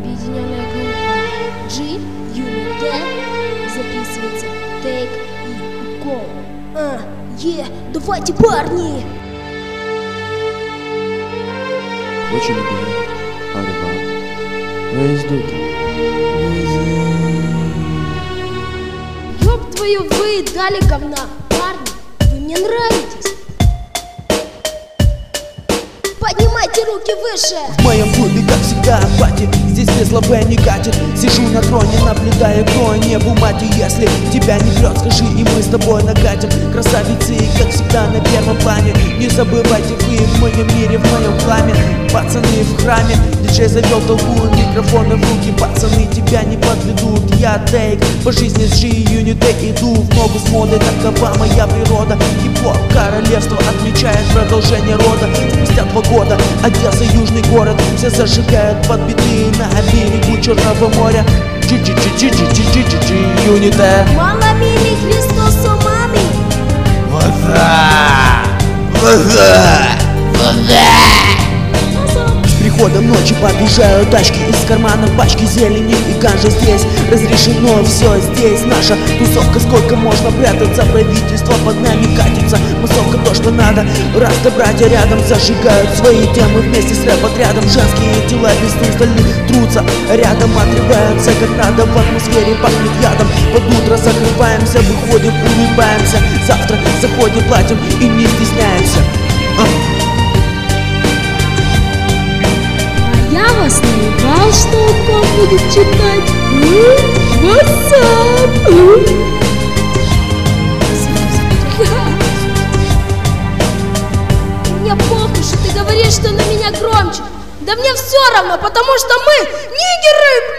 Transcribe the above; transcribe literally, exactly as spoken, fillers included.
Объединенная группа G, Unit D, записывается Take и Go. А, е, давайте, парни! What you doing? How about? Where is Duki? Ёб твою, вы дали говна, парни, вы мне нравитесь. Поднимайте руки выше. В моем клубе, как всегда, пати. Здесь без лобэ не катит. Сижу на троне, наблюдая кто небу мати. Если тебя не прет, скажи, и мы с тобой накатим. Красавицы, как всегда, на первом плане. Не забывайте вы в моем мире, в моем хламе. Пацаны в храме, диджей завел толпу, микрофоны в руки. Пацаны тебя не подведут. Я Тейк, по жизни с G-Unit иду в ногу с модой. Такова моя природа. Хип-хоп королевство отмечает продолжение рода. Спустя два года Одесса, южный город. Все зажигают под биты на берегу Черного моря. G-G-G-G-G-G-G-Unit. Мало мили Христос умами. Вода! Вода! Вода! С приходом ночи подъезжают тачки, из карманов пачки зелени и ганжа. Здесь разрешено все, здесь наша тусовка. Сколько можно прятаться, правительство под нами катится. Массовка то, что надо, раз-то братья рядом зажигают свои темы вместе с рэп-отрядом. Женские тела без остальных трутся, рядом отрываются как надо. В атмосфере пахнет ядом. Под утро закрываемся, выходим, улыбаемся. Завтра заходим, платим и не стесняемся. а. Я вас наебал, что он будет читать. Васап! Мне похуй, что ты говоришь, что на меня громче. Да мне все равно, потому что мы нигеры!